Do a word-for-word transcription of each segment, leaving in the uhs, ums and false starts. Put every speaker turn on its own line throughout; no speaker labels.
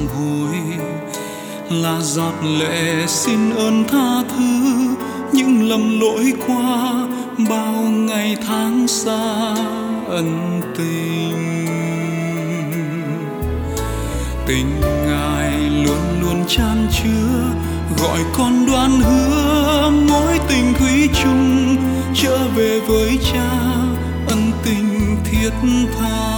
sám hối, là giọt lệ xin ơn tha thứ những lầm lỗi qua bao ngày tháng xa ân tình. Tình Ngài luôn luôn chan chứa, gọi con đoan hứa mối tình thủy chung trở về với Cha, ân tình thiết tha.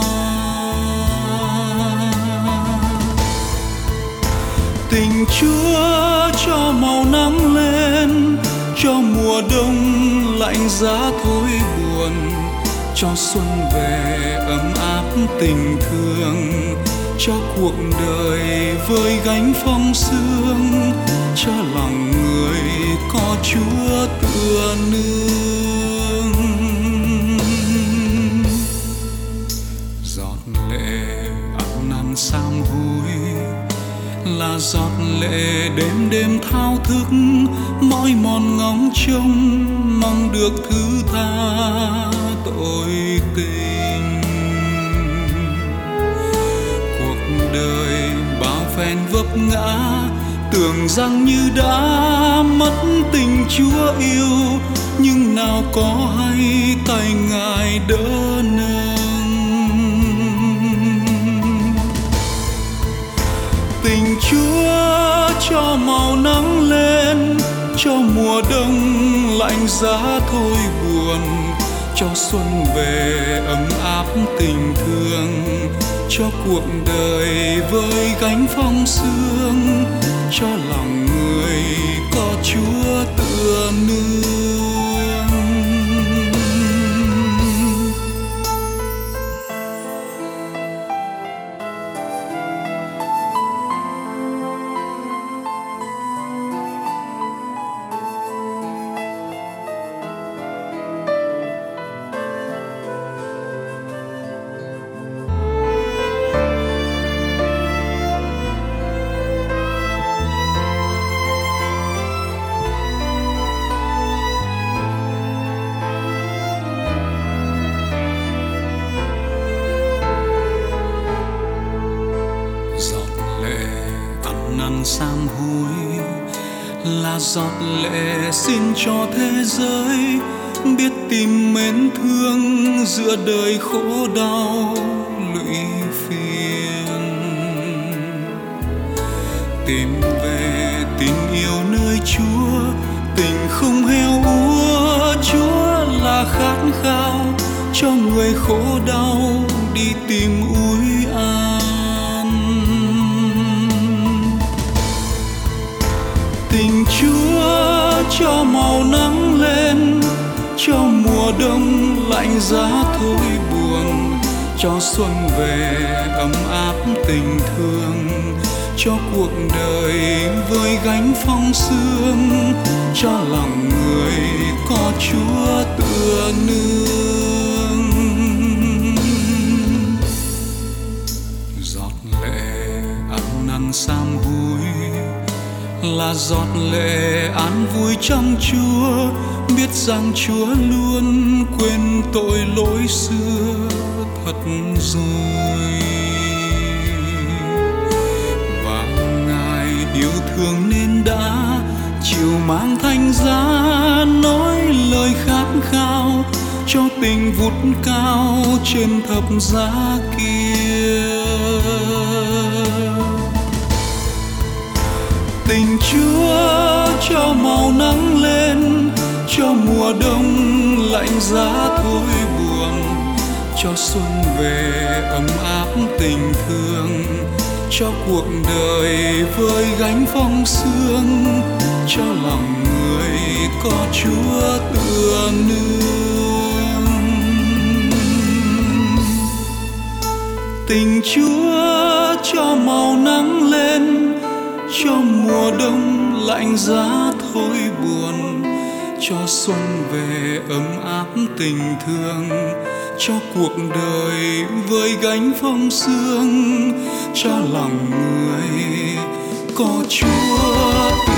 Tình Chúa cho màu nắng lên, cho mùa đông lạnh giá thôi buồn, cho xuân về ấm áp tình thương, cho cuộc đời vơi gánh phong sương, cho lòng người có Chúa tựa nương. Giọt lệ ăn năn sám hối, là giọt lệ đêm đêm thao thức, mỏi mòn ngóng trông mong được thứ tha tội tình. Cuộc đời bao phen vấp ngã, tưởng rằng như đã mất tình Chúa yêu, nhưng nào có hay tay Ngài đỡ nâng. Tình Chúa cho màu nắng lên, cho mùa đông lạnh giá thôi buồn, cho xuân về ấm áp tình thương, cho cuộc đời vơi gánh phong sương, cho lòng người có Chúa tựa nương. Năn sám hối, là giọt lệ xin cho thế giới biết tìm mến thương giữa đời khổ đau lụy phiền. Tìm về tình yêu nơi Chúa, tình không heo úa. Chúa là khát khao cho người khổ đau đi tìm ủi an. Tình Chúa cho màu nắng lên, cho mùa đông lạnh giá thôi buồn, cho xuân về ấm áp tình thương, cho cuộc đời vơi gánh phong sương, cho lòng người có Chúa tựa nương. Giọt lệ ăn năn sám hối, là giọt lệ an vui trong Chúa, biết rằng Chúa luôn quên tội lỗi xưa thật rồi. Và Ngài yêu thương nên đã chịu mang thánh giá, nói lời khát khao cho tình vút cao trên thập giá kia. Tình Chúa cho màu nắng lên, cho mùa đông lạnh giá thôi buồn, cho xuân về ấm áp tình thương, cho cuộc đời vơi gánh phong sương, cho lòng người có Chúa tựa nương. Tình Chúa cho màu nắng lên, cho mùa đông lạnh giá thôi buồn, cho xuân về ấm áp tình thương, cho cuộc đời vơi gánh phong sương, cho lòng người có Chúa.